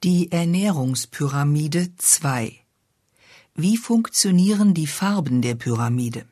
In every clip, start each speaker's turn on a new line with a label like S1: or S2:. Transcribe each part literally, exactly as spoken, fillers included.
S1: Die Ernährungspyramide zwei. Wie funktionieren die Farben der Pyramide?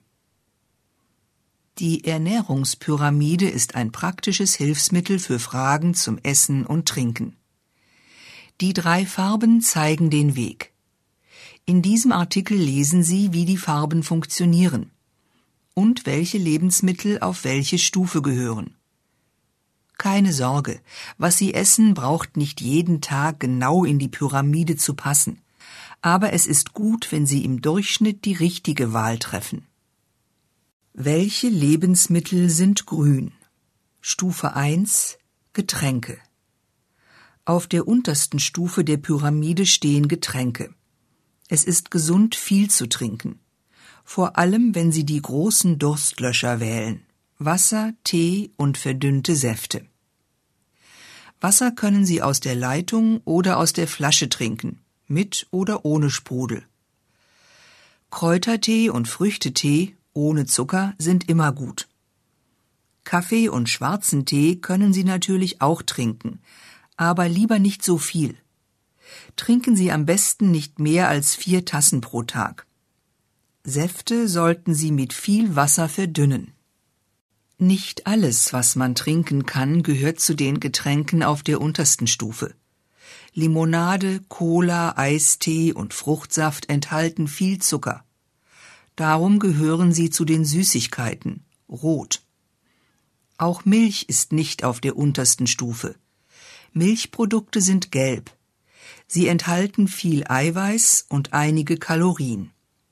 S1: Die Ernährungspyramide ist ein praktisches Hilfsmittel für Fragen zum Essen und Trinken. Die drei Farben zeigen den Weg. In diesem Artikel lesen Sie, wie die Farben funktionieren und welche Lebensmittel auf welche Stufe gehören. Keine Sorge, was Sie essen, braucht nicht jeden Tag genau in die Pyramide zu passen, aber es ist gut, wenn Sie im Durchschnitt die richtige Wahl treffen. Welche Lebensmittel sind grün? Stufe eins – Getränke. Auf der untersten Stufe der Pyramide stehen Getränke. Es ist gesund, viel zu trinken. Vor allem, wenn Sie die großen Durstlöscher wählen. Wasser, Tee und verdünnte Säfte. Wasser können Sie aus der Leitung oder aus der Flasche trinken, mit oder ohne Sprudel. Kräutertee und Früchtetee ohne Zucker sind immer gut. Kaffee und schwarzen Tee können Sie natürlich auch trinken, aber lieber nicht so viel. Trinken Sie am besten nicht mehr als vier Tassen pro Tag. Säfte sollten Sie mit viel Wasser verdünnen. Nicht alles, was man trinken kann, gehört zu den Getränken auf der untersten Stufe. Limonade, Cola, Eistee und Fruchtsaft enthalten viel Zucker. Darum gehören sie zu den Süßigkeiten, rot. Auch Milch ist nicht auf der untersten Stufe. Milchprodukte sind gelb. Sie enthalten viel Eiweiß und einige Kalorien.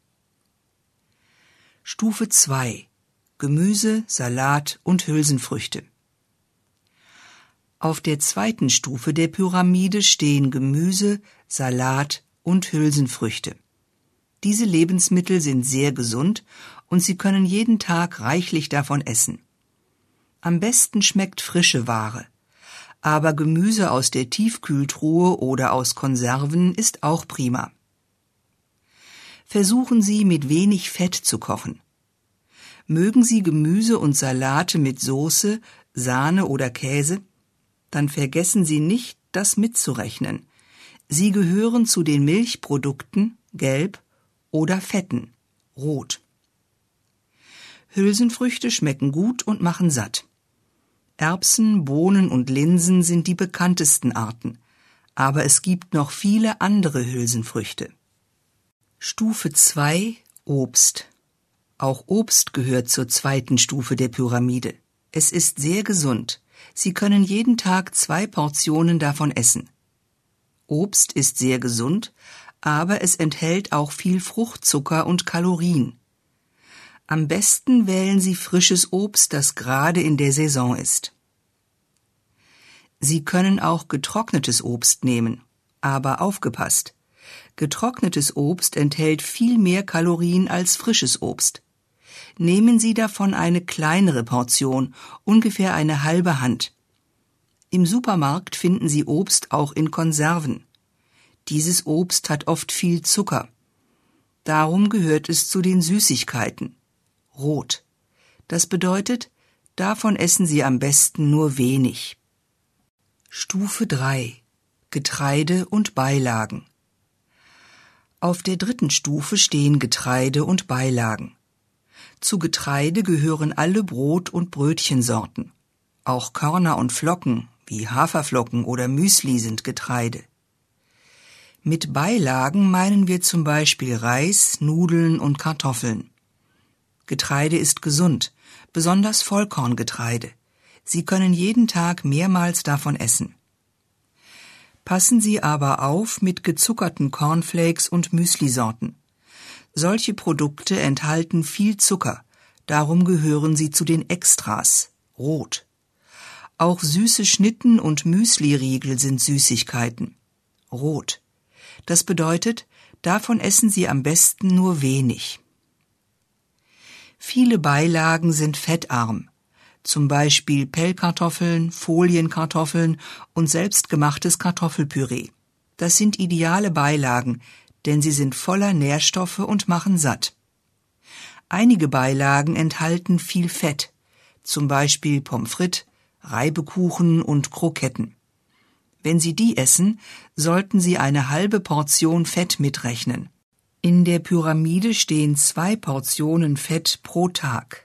S1: Stufe zwei. Gemüse, Salat und Hülsenfrüchte. Auf der zweiten Stufe der Pyramide stehen Gemüse, Salat und Hülsenfrüchte. Diese Lebensmittel sind sehr gesund und Sie können jeden Tag reichlich davon essen. Am besten schmeckt frische Ware, aber Gemüse aus der Tiefkühltruhe oder aus Konserven ist auch prima. Versuchen Sie, mit wenig Fett zu kochen. Mögen Sie Gemüse und Salate mit Soße, Sahne oder Käse? Dann vergessen Sie nicht, das mitzurechnen. Sie gehören zu den Milchprodukten, gelb, oder Fetten, rot. Hülsenfrüchte schmecken gut und machen satt. Erbsen, Bohnen und Linsen sind die bekanntesten Arten, aber es gibt noch viele andere Hülsenfrüchte. Stufe zwei – Obst. Auch Obst gehört zur zweiten Stufe der Pyramide. Es ist sehr gesund. Sie können jeden Tag zwei Portionen davon essen. Obst ist sehr gesund, aber es enthält auch viel Fruchtzucker und Kalorien. Am besten wählen Sie frisches Obst, das gerade in der Saison ist. Sie können auch getrocknetes Obst nehmen, aber aufgepasst! Getrocknetes Obst enthält viel mehr Kalorien als frisches Obst. Nehmen Sie davon eine kleinere Portion, ungefähr eine halbe Hand. Im Supermarkt finden Sie Obst auch in Konserven. Dieses Obst hat oft viel Zucker. Darum gehört es zu den Süßigkeiten. Rot. Das bedeutet, davon essen Sie am besten nur wenig. Stufe drei. Getreide und Beilagen. Auf der dritten Stufe stehen Getreide und Beilagen. Zu Getreide gehören alle Brot- und Brötchensorten. Auch Körner und Flocken, wie Haferflocken oder Müsli, sind Getreide. Mit Beilagen meinen wir zum Beispiel Reis, Nudeln und Kartoffeln. Getreide ist gesund, besonders Vollkorngetreide. Sie können jeden Tag mehrmals davon essen. Passen Sie aber auf mit gezuckerten Cornflakes und Müslisorten. Solche Produkte enthalten viel Zucker, darum gehören sie zu den Extras, rot. Auch süße Schnitten und Müsliriegel sind Süßigkeiten, rot. Das bedeutet, davon essen Sie am besten nur wenig. Viele Beilagen sind fettarm, zum Beispiel Pellkartoffeln, Folienkartoffeln und selbstgemachtes Kartoffelpüree. Das sind ideale Beilagen, denn sie sind voller Nährstoffe und machen satt. Einige Beilagen enthalten viel Fett, zum Beispiel Pommes frites, Reibekuchen und Kroketten. Wenn Sie die essen, sollten Sie eine halbe Portion Fett mitrechnen. In der Pyramide stehen zwei Portionen Fett pro Tag.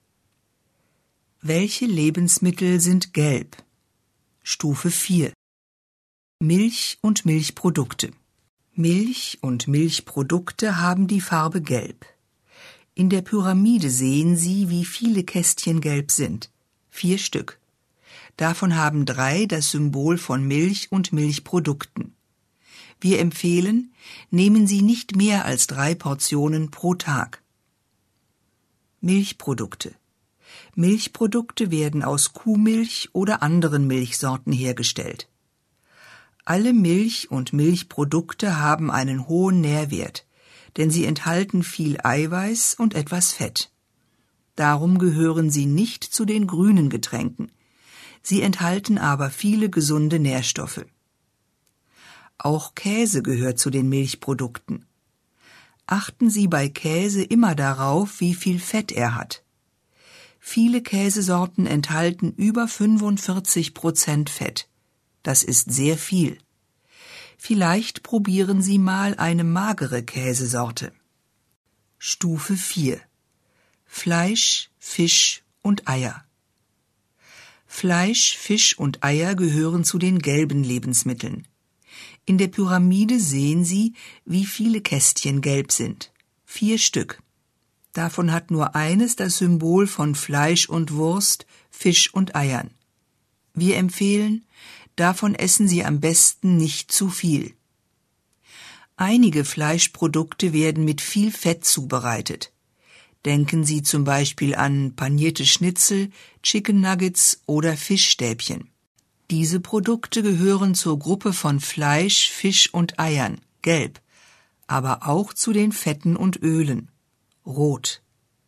S1: Welche Lebensmittel sind gelb? Stufe vier. Milch und Milchprodukte. Milch und Milchprodukte haben die Farbe gelb. In der Pyramide sehen Sie, wie viele Kästchen gelb sind. Vier Stück. Davon haben drei das Symbol von Milch und Milchprodukten. Wir empfehlen, nehmen Sie nicht mehr als drei Portionen pro Tag. Milchprodukte. Milchprodukte werden aus Kuhmilch oder anderen Milchsorten hergestellt. Alle Milch- und Milchprodukte haben einen hohen Nährwert, denn sie enthalten viel Eiweiß und etwas Fett. Darum gehören sie nicht zu den grünen Getränken. Sie enthalten aber viele gesunde Nährstoffe. Auch Käse gehört zu den Milchprodukten. Achten Sie bei Käse immer darauf, wie viel Fett er hat. Viele Käsesorten enthalten über fünfundvierzig Prozent Fett. Das ist sehr viel. Vielleicht probieren Sie mal eine magere Käsesorte. Stufe vier. Fleisch, Fisch und Eier. Fleisch, Fisch und Eier gehören zu den gelben Lebensmitteln. In der Pyramide sehen Sie, wie viele Kästchen gelb sind. Vier Stück. Davon hat nur eines das Symbol von Fleisch und Wurst, Fisch und Eiern. Wir empfehlen, davon essen Sie am besten nicht zu viel. Einige Fleischprodukte werden mit viel Fett zubereitet. Denken Sie zum Beispiel an panierte Schnitzel, Chicken Nuggets oder Fischstäbchen. Diese Produkte gehören zur Gruppe von Fleisch, Fisch und Eiern, gelb, aber auch zu den Fetten und Ölen, rot.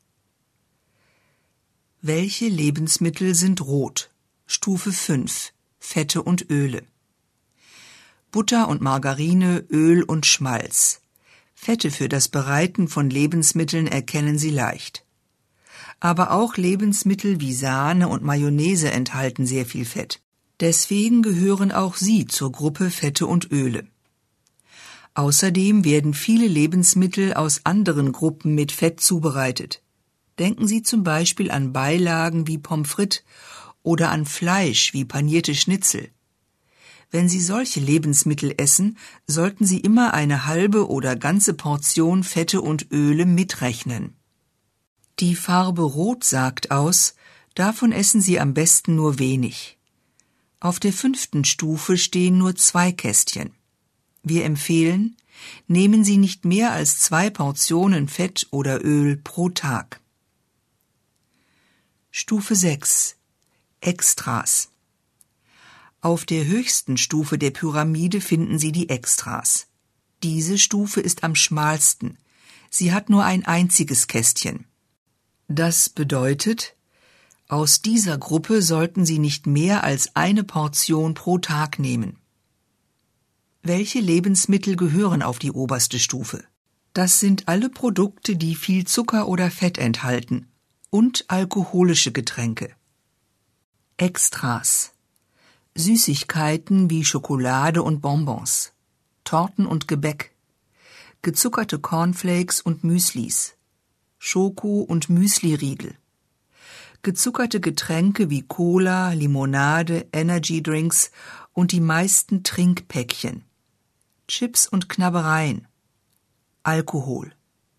S1: Welche Lebensmittel sind rot? Stufe fünf. Fette und Öle. Butter und Margarine, Öl und Schmalz. Fette für das Bereiten von Lebensmitteln erkennen Sie leicht. Aber auch Lebensmittel wie Sahne und Mayonnaise enthalten sehr viel Fett. Deswegen gehören auch sie zur Gruppe Fette und Öle. Außerdem werden viele Lebensmittel aus anderen Gruppen mit Fett zubereitet. Denken Sie zum Beispiel an Beilagen wie Pommes frites oder an Fleisch wie panierte Schnitzel. Wenn Sie solche Lebensmittel essen, sollten Sie immer eine halbe oder ganze Portion Fette und Öle mitrechnen. Die Farbe Rot sagt aus, davon essen Sie am besten nur wenig. Auf der fünften Stufe stehen nur zwei Kästchen. Wir empfehlen, nehmen Sie nicht mehr als zwei Portionen Fett oder Öl pro Tag. Stufe sechs. Extras. Auf der höchsten Stufe der Pyramide finden Sie die Extras. Diese Stufe ist am schmalsten. Sie hat nur ein einziges Kästchen. Das bedeutet, aus dieser Gruppe sollten Sie nicht mehr als eine Portion pro Tag nehmen. Welche Lebensmittel gehören auf die oberste Stufe? Das sind alle Produkte, die viel Zucker oder Fett enthalten und alkoholische Getränke. Extras. Süßigkeiten wie Schokolade und Bonbons, Torten und Gebäck, gezuckerte Cornflakes und Müslis, Schoko- und Müsliriegel, gezuckerte Getränke wie Cola, Limonade, Energydrinks und die meisten Trinkpäckchen, Chips und Knabbereien, Alkohol.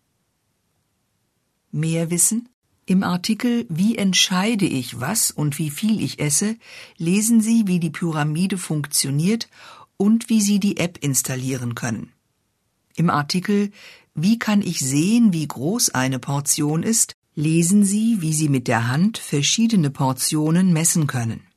S1: Mehr Wissen? Im Artikel »Wie entscheide ich, was und wie viel ich esse?« lesen Sie, wie die Pyramide funktioniert und wie Sie die App installieren können. Im Artikel »Wie kann ich sehen, wie groß eine Portion ist?« lesen Sie, wie Sie mit der Hand verschiedene Portionen messen können.